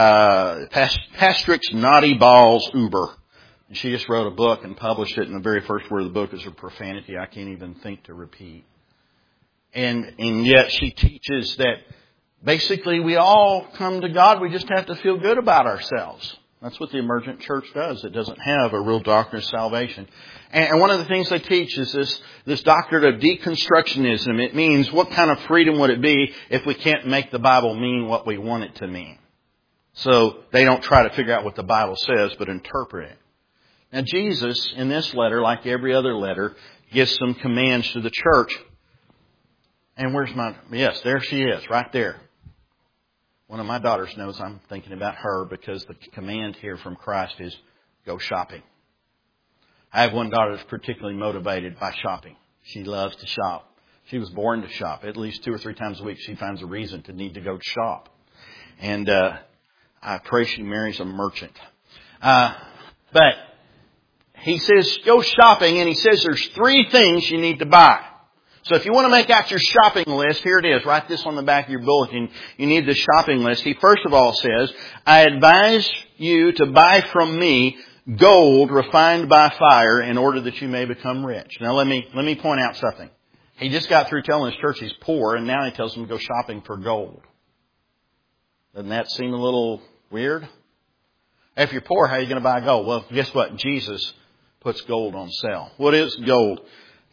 Pastrix Naughty Balls Uber. And she just wrote a book and published it, and the very first word of the book is a profanity I can't even think to repeat. And yet she teaches that basically we all come to God, we just have to feel good about ourselves. That's what the emergent church does. It doesn't have a real doctrine of salvation. And one of the things they teach is this doctrine of deconstructionism. It means, what kind of freedom would it be if we can't make the Bible mean what we want it to mean? So they don't try to figure out what the Bible says, but interpret it. Now Jesus, in this letter, like every other letter, gives some commands to the church. And yes, there she is, right there. One of my daughters knows I'm thinking about her because the command here from Christ is go shopping. I have one daughter that's particularly motivated by shopping. She loves to shop. She was born to shop. At least 2 or 3 times a week she finds a reason to need to go shop. And I pray she marries a merchant. But he says go shopping, and he says there's 3 things you need to buy. So if you want to make out your shopping list, here it is. Write this on the back of your bulletin. You need the shopping list. He first of all says, I advise you to buy from me gold refined by fire in order that you may become rich. Now let me point out something. He just got through telling his church he's poor, and now he tells them to go shopping for gold. Doesn't that seem a little weird? If you're poor, how are you going to buy gold? Well, guess what? Jesus puts gold on sale. What is gold?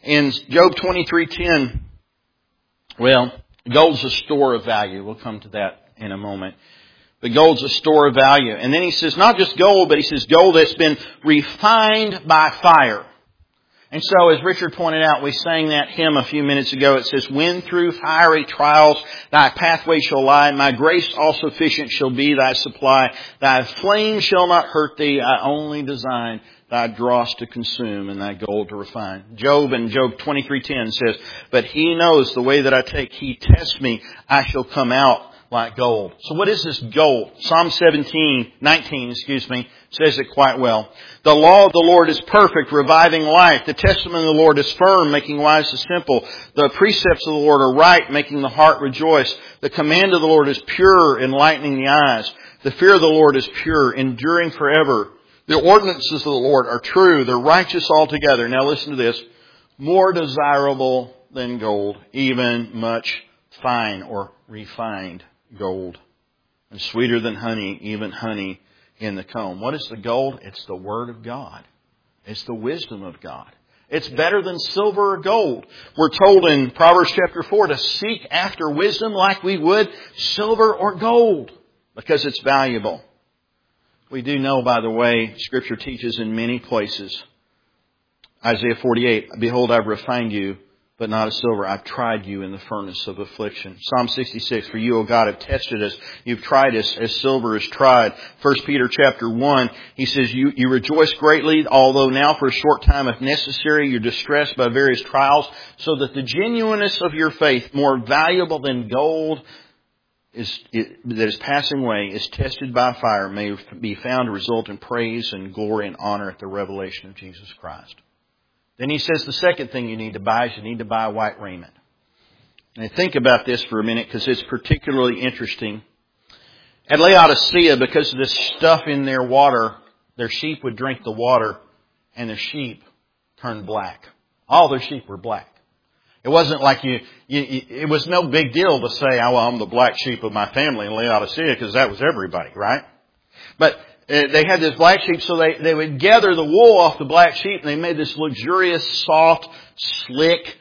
In Job 23:10, well, gold's a store of value. We'll come to that in a moment. But gold's a store of value. And then he says not just gold, but he says gold that's been refined by fire. And so, as Richard pointed out, we sang that hymn a few minutes ago. It says, when through fiery trials thy pathway shall lie, my grace all sufficient shall be thy supply. Thy flame shall not hurt thee, I only design thy dross to consume and thy gold to refine. Job in Job 23:10 says, but he knows the way that I take. He tests me, I shall come out like gold. So what is this gold? Psalm 19 says it quite well. The law of the Lord is perfect, reviving life. The testimony of the Lord is firm, making wise the simple. The precepts of the Lord are right, making the heart rejoice. The command of the Lord is pure, enlightening the eyes. The fear of the Lord is pure, enduring forever. The ordinances of the Lord are true. They're righteous altogether. Now listen to this. More desirable than gold, even much fine or refined gold. And sweeter than honey, even honey in the comb. What is the gold? It's the Word of God. It's the wisdom of God. It's better than silver or gold. We're told in Proverbs chapter 4 to seek after wisdom like we would silver or gold, because it's valuable. We do know, by the way, Scripture teaches in many places. Isaiah 48, behold, I've refined you, but not as silver. I've tried you in the furnace of affliction. Psalm 66, for you, O God, have tested us. You've tried us as silver is tried. 1 Peter chapter 1, he says, you rejoice greatly, although now for a short time, if necessary, you're distressed by various trials, so that the genuineness of your faith, more valuable than gold that is passing away, is tested by fire, may be found to result in praise and glory and honor at the revelation of Jesus Christ. Then he says the second thing you need to buy is you need to buy white raiment. And think about this for a minute, because it's particularly interesting. At Laodicea, because of this stuff in their water, their sheep would drink the water and their sheep turned black. All their sheep were black. It wasn't like it was no big deal to say, oh, well, I'm the black sheep of my family in Laodicea, because that was everybody, right? But they had this black sheep, so they would gather the wool off the black sheep, and they made this luxurious, soft, slick,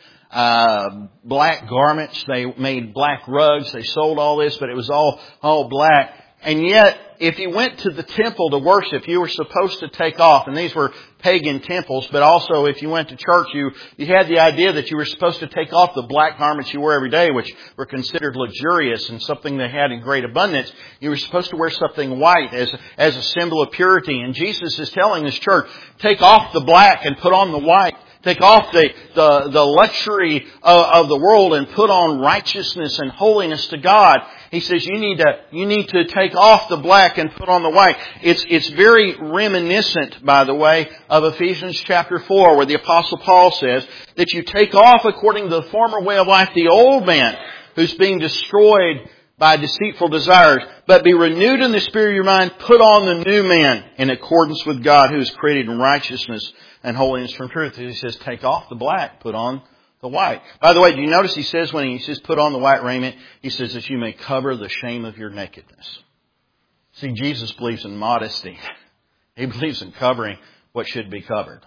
black garments. They made black rugs. They sold all this, but it was all black. And yet, if you went to the temple to worship, you were supposed to take off. And these were pagan temples, but also if you went to church, you had the idea that you were supposed to take off the black garments you wear every day, which were considered luxurious and something they had in great abundance. You were supposed to wear something white as a symbol of purity. And Jesus is telling this church, take off the black and put on the white. Take off the luxury of the world and put on righteousness and holiness to God. He says you need to take off the black and put on the white. It's very reminiscent, by the way, of Ephesians chapter 4, where the Apostle Paul says that you take off according to the former way of life the old man who's being destroyed by deceitful desires, but be renewed in the spirit of your mind. Put on the new man in accordance with God, who is created in righteousness and holiness from truth. He says, take off the black, put on the white. By the way, do you notice he says when he says put on the white raiment, he says that you may cover the shame of your nakedness. See, Jesus believes in modesty. He believes in covering what should be covered,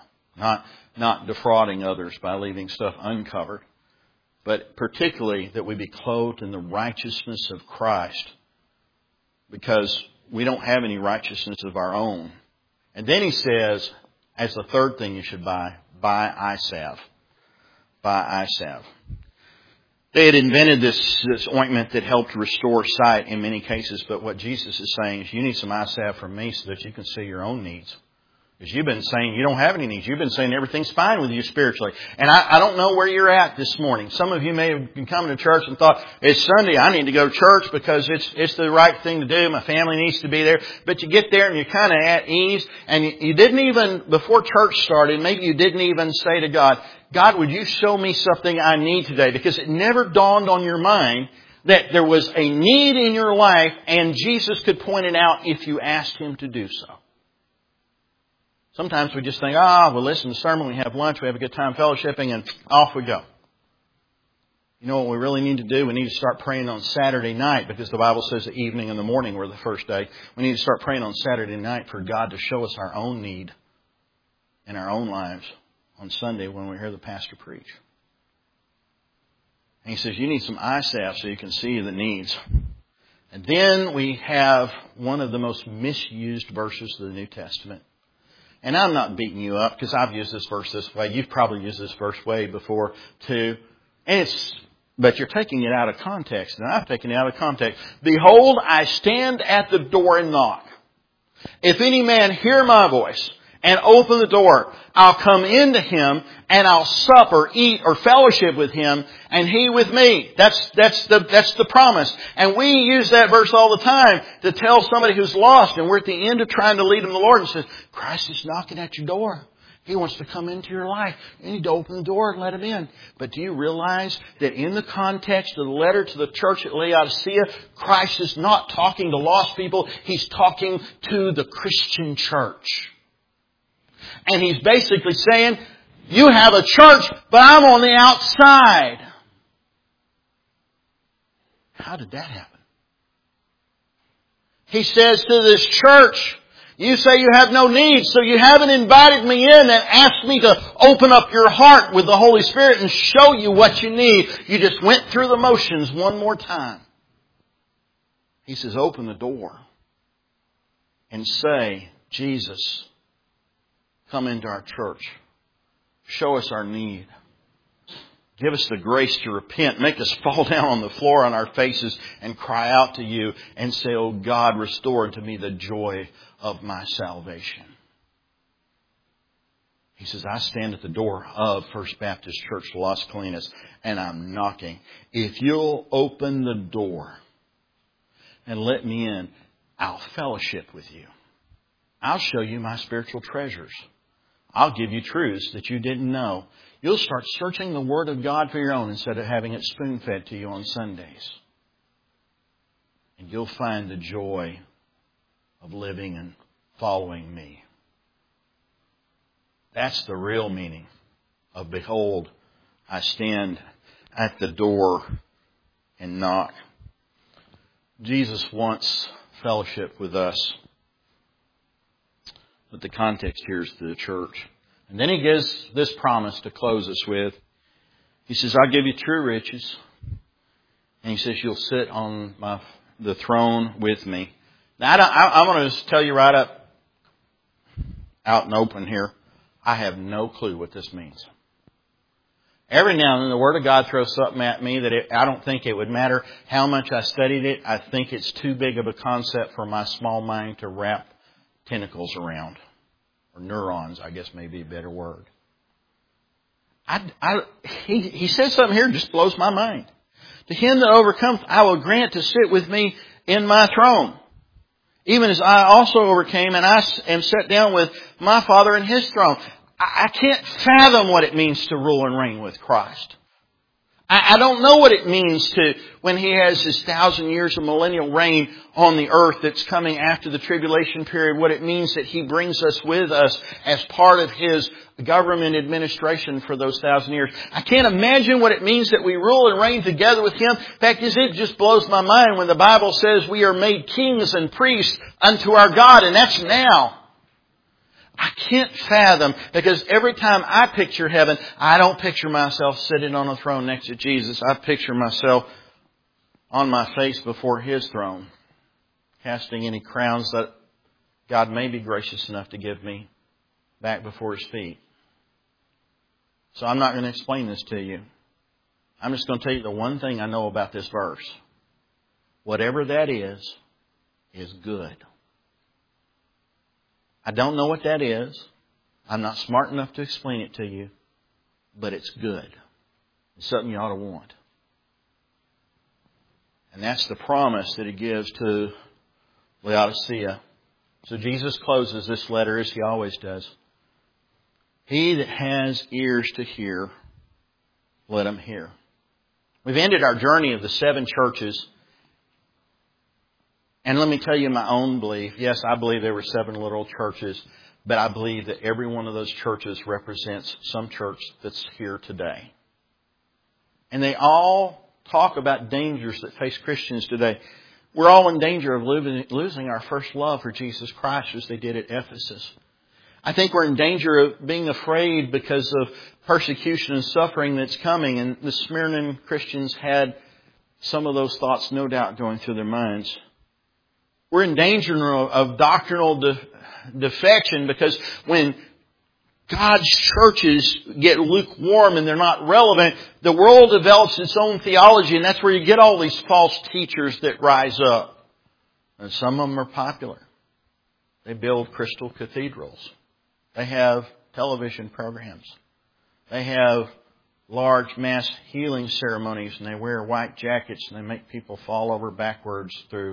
not defrauding others by leaving stuff uncovered, but particularly that we be clothed in the righteousness of Christ, because we don't have any righteousness of our own. And then he says, as the third thing you should buy eye salve. Buy eye salve. They had invented this ointment that helped restore sight in many cases, but what Jesus is saying is you need some eye salve from me so that you can see your own needs. Because you've been saying you don't have any needs. You've been saying everything's fine with you spiritually. And I don't know where you're at this morning. Some of you may have been coming to church and thought, it's Sunday, I need to go to church because it's the right thing to do. My family needs to be there. But you get there and you're kind of at ease. And you didn't even, before church started, maybe you didn't even say to God, God, would you show me something I need today? Because it never dawned on your mind that there was a need in your life and Jesus could point it out if you asked Him to do so. Sometimes we just think, we'll listen to the sermon, we have lunch, we have a good time fellowshipping, and off we go. You know what we really need to do? We need to start praying on Saturday night, because the Bible says the evening and the morning were the first day. We need to start praying on Saturday night for God to show us our own need in our own lives. on Sunday when we hear the pastor preach. And he says, you need some eye salve so you can see the needs. And then we have one of the most misused verses of the New Testament. And I'm not beating you up because I've used this verse this way. You've probably used this verse way before too. But you're taking it out of context. And I've taken it out of context. Behold, I stand at the door and knock. If any man hear my voice and open the door, I'll come into him and I'll sup or eat or fellowship with him and he with me. That's the promise. And we use that verse all the time to tell somebody who's lost and we're at the end of trying to lead them to the Lord and says, Christ is knocking at your door. He wants to come into your life. You need to open the door and let Him in. But do you realize that in the context of the letter to the church at Laodicea, Christ is not talking to lost people. He's talking to the Christian church. And He's basically saying, you have a church, but I'm on the outside. How did that happen? He says to this church, you say you have no needs, so you haven't invited me in and asked me to open up your heart with the Holy Spirit and show you what you need. You just went through the motions one more time. He says, open the door and say, Jesus, come into our church. Show us our need. Give us the grace to repent. Make us fall down on the floor on our faces and cry out to you and say, oh God, restore unto me the joy of my salvation. He says, I stand at the door of First Baptist Church, Las Colinas, and I'm knocking. If you'll open the door and let me in, I'll fellowship with you. I'll show you my spiritual treasures. I'll give you truths that you didn't know. You'll start searching the Word of God for your own instead of having it spoon-fed to you on Sundays. And you'll find the joy of living and following me. That's the real meaning of behold, I stand at the door and knock. Jesus wants fellowship with us. But the context here is the church. And then He gives this promise to close us with. He says, I'll give you true riches. And He says, you'll sit on the throne with me. Now, I'm going to tell you right up, out and open here, I have no clue what this means. Every now and then the Word of God throws something at me that I don't think it would matter how much I studied it. I think it's too big of a concept for my small mind to wrap tentacles around. Or neurons, I guess may be a better word. He says something here that just blows my mind. To him that overcomes, I will grant to sit with me in my throne. Even as I also overcame and I am set down with my Father in His throne. I can't fathom what it means to rule and reign with Christ. I don't know what it means to, when He has His 1,000 years of millennial reign on the earth that's coming after the tribulation period, what it means that He brings us with us as part of His government administration for those 1,000 years. I can't imagine what it means that we rule and reign together with Him. In fact, it just blows my mind when the Bible says we are made kings and priests unto our God, and that's now. I can't fathom, because every time I picture heaven, I don't picture myself sitting on a throne next to Jesus. I picture myself on my face before His throne, casting any crowns that God may be gracious enough to give me back before His feet. So I'm not going to explain this to you. I'm just going to tell you the one thing I know about this verse. Whatever that is good. I don't know what that is. I'm not smart enough to explain it to you. But it's good. It's something you ought to want. And that's the promise that He gives to Laodicea. So Jesus closes this letter as He always does. He that has ears to hear, let him hear. We've ended our journey of the 7 churches. And let me tell you my own belief. Yes, I believe there were 7 literal churches. But I believe that every one of those churches represents some church that's here today. And they all talk about dangers that face Christians today. We're all in danger of losing our first love for Jesus Christ as they did at Ephesus. I think we're in danger of being afraid because of persecution and suffering that's coming. And the Smyrna Christians had some of those thoughts no doubt going through their minds. We're in danger of doctrinal defection because when God's churches get lukewarm and they're not relevant, the world develops its own theology, and that's where you get all these false teachers that rise up. And some of them are popular. They build crystal cathedrals. They have television programs. They have large mass healing ceremonies, and they wear white jackets, and they make people fall over backwards through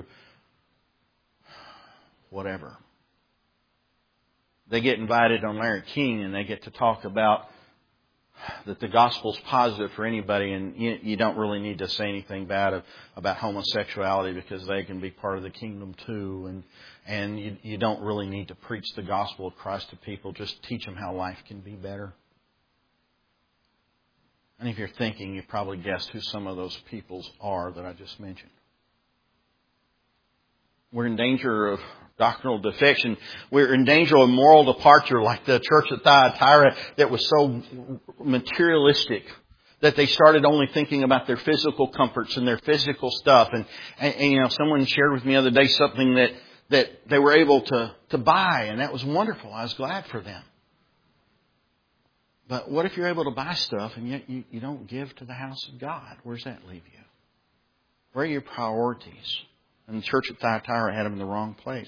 whatever. They get invited on Larry King, and they get to talk about that the gospel's positive for anybody, and you don't really need to say anything bad about homosexuality because they can be part of the kingdom too, and you don't really need to preach the gospel of Christ to people. Just teach them how life can be better. And if you're thinking, you probably guessed who some of those peoples are that I just mentioned. We're in danger of doctrinal defection. We're in danger of moral departure like the church at Thyatira that was so materialistic that they started only thinking about their physical comforts and their physical stuff. And someone shared with me the other day something that they were able to buy, and that was wonderful. I was glad for them. But what if you're able to buy stuff and yet you don't give to the house of God? Where does that leave you? Where are your priorities? And the church at Thyatira had them in the wrong place.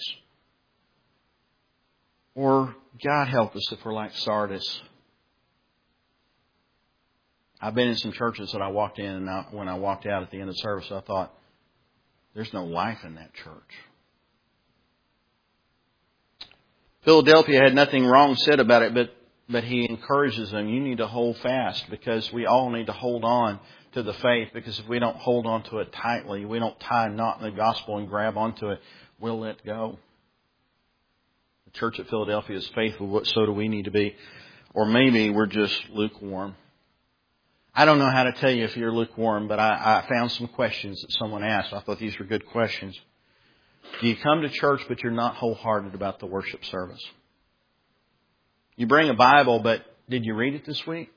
Or, God help us if we're like Sardis. I've been in some churches that I walked in, and when I walked out at the end of the service, I thought, there's no life in that church. Philadelphia had nothing wrong said about it, but he encourages them, you need to hold fast because we all need to hold on to the faith, because if we don't hold on to it tightly, we don't tie a knot in the gospel and grab onto it, we'll let go. The church at Philadelphia is faithful, so do we need to be. Or maybe we're just lukewarm. I don't know how to tell you if you're lukewarm, but I found some questions that someone asked. I thought these were good questions. Do you come to church but you're not wholehearted about the worship service? You bring a Bible, but did you read it this week?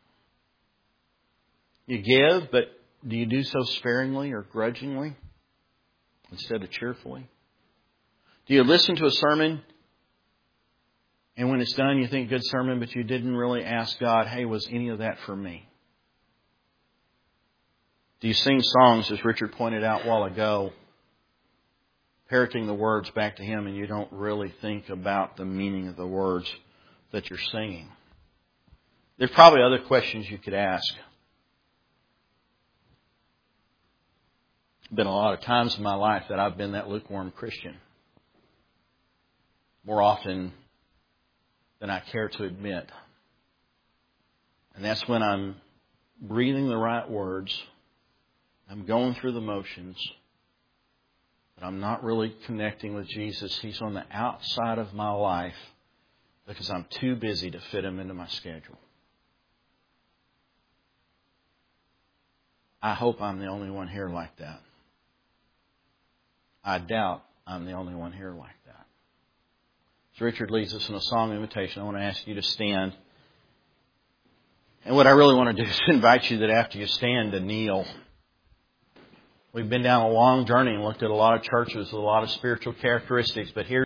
You give, but do you do so sparingly or grudgingly instead of cheerfully? Do you listen to a sermon and when it's done you think good sermon, but you didn't really ask God, hey, was any of that for me? Do you sing songs, as Richard pointed out a while ago, parroting the words back to Him, and you don't really think about the meaning of the words that you're singing? There's probably other questions you could ask. Been a lot of times in my life that I've been that lukewarm Christian. More often than I care to admit. And that's when I'm breathing the right words. I'm going through the motions. But I'm not really connecting with Jesus. He's on the outside of my life because I'm too busy to fit Him into my schedule. I hope I'm the only one here like that. I doubt I'm the only one here like that. As Richard leads us in a song invitation, I want to ask you to stand. And what I really want to do is invite you that after you stand to kneel. We've been down a long journey and looked at a lot of churches with a lot of spiritual characteristics, but here